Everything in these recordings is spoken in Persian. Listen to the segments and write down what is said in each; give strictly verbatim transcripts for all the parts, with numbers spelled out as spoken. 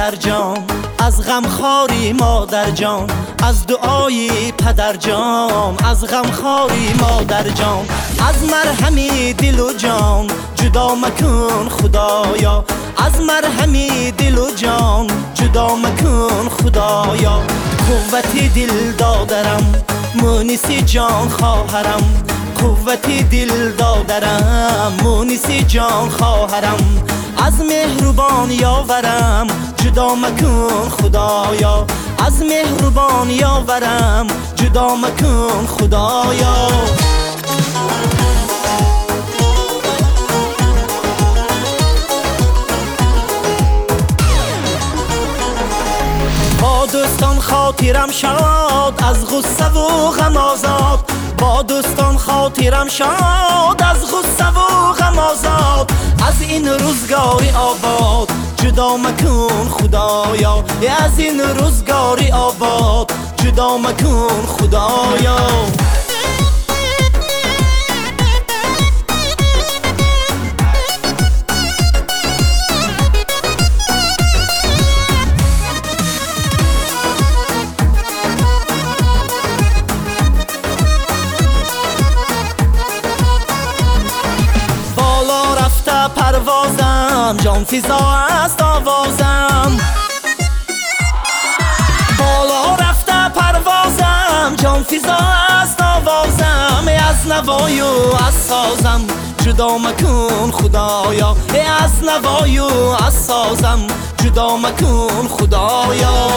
پدر جان، از غم خاری مادر جان، از دعای پدر جان، از غم خاری مادر جان، از مرهمی دل و جان جدا مکن خدایا، از مرهمی دل و جان جدا مکن خدایا. قوت دل دادرم مونسی جان خواهرم، قوت دل دادرم مونسی جان خواهرم، از مهربان یاورم جدا مکن خدایا، از مهربان یاورم جدا مکن خدایا. با دوستان خاطرم شاد از غصه و غم آزاد، با دوستان خاطرم شاد از غصه و غم آزاد، از این روزگاری آباد جدا مکن خدایا، از این روزگاری آباد جدا مکن خدایا. پروازم جان فضا است آوازم، بالا رفته پروازم جان فضا است آوازم، از نوای و از سازم جدا مکن خدایا، از نوای و از سازم جدا مکن خدایا.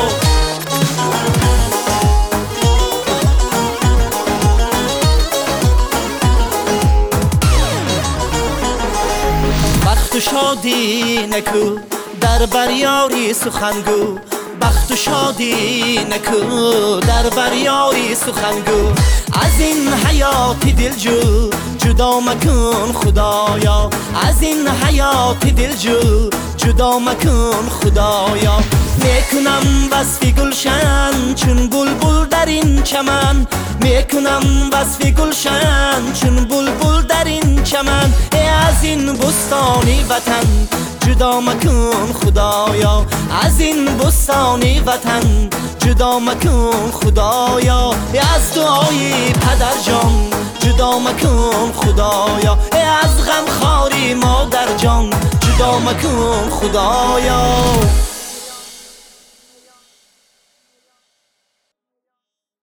بخت و شادی نکو در بریاری سخنگو، بخت و شادی نکو در بریاری سخنگو، از این حیات دلجو جدا مکن خدایا، از این حیات دلجو جدا مکن خدایا. میکنم وصف گلشن چون بلبل در این چمن، میکنم وصف گلشن چون بلبل در این چمن، از این بستانی وطن جدا مکن خدایا، از این بستانی وطن جدا مکن خدایا، از دعای پدر جان جدا مکن خدایا، از غم خاری مادر جان جدا مکن خدایا.